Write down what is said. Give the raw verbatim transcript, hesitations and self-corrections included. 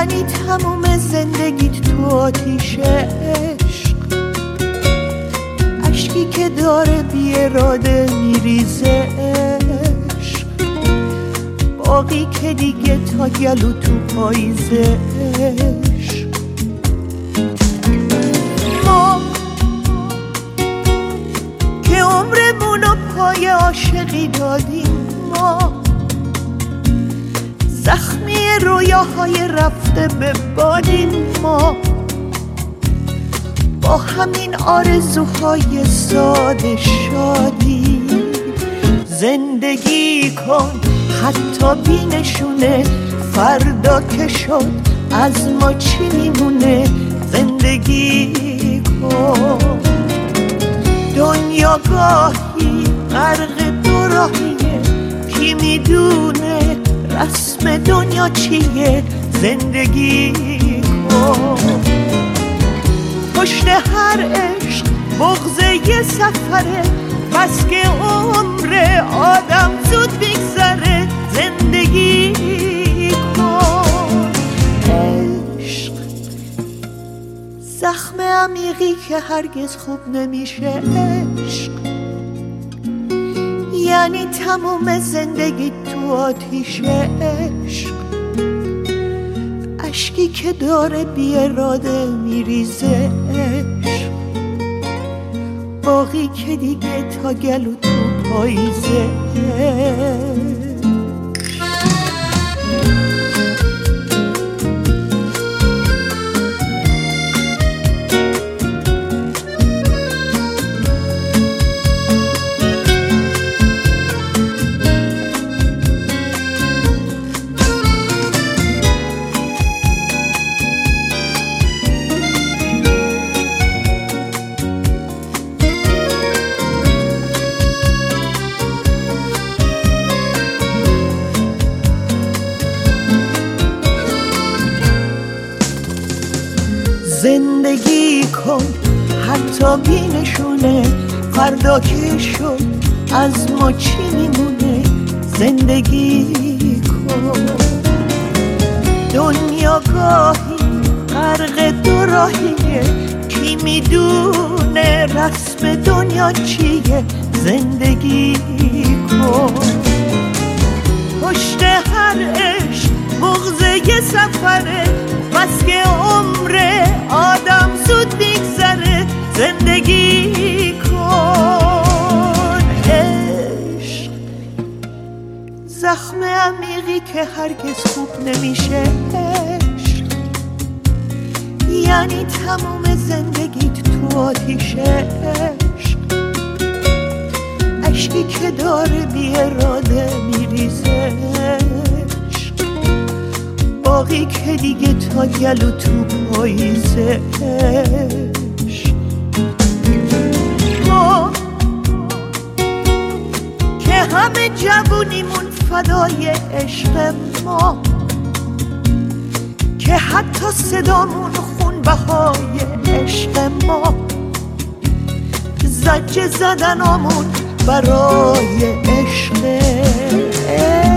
یعنی تموم زندگیت تو آتیش عشق، اشکی که داره بی اراده میریزه عشق، باقی که دیگه تا گلو تو پاییزه عشق. ما که عمرمونو پای عاشقی دادیم، ما زخمی رویاهای رفته به بادیم، ما با همین آرزوهای ساده شادی. زندگی کن حتی بی نشونه، فردا که شد از ما چی میمونه. زندگی کن، دنیا گاهی غرق دو راهیه، کی میدونه رسم دنیا چیه. زندگی کن، پشت هر عشق بغض یه سفره، بس که عمر آدم زود بگذره. زندگی کن، عشق زخم عمیقی که هرگز خوب نمیشه عشق، یعنی تموم زندگی تو آتیش عشق، اشکی که داره بی اراده میریزه عشق، باقی که دیگه تا گلو تو پاییزه. زندگی کن حتی بی نشونه، فردا که شد از ما چی میمونه. زندگی کن، دنیا گاهی غرق دو راهیه، کی میدونه رسم دنیا چیه. زندگی کن، پشت هر عشق بغض یه سفره، بس که عمر آدم زود بگذره. زندگی کن، عشق زخم عمیقی که هرگز خوب نمیشه عشق، یعنی تموم زندگیت تو آتیش عشق، اشکی که داره بی اراده میریزه عشق، باقی که دیگه تا گلو تو پاییزه عشق. ما که همه جوونیمون فدای عشق، ما که حتی صدامون خون بهای عشق، ما زجه زدنامون برای عشق.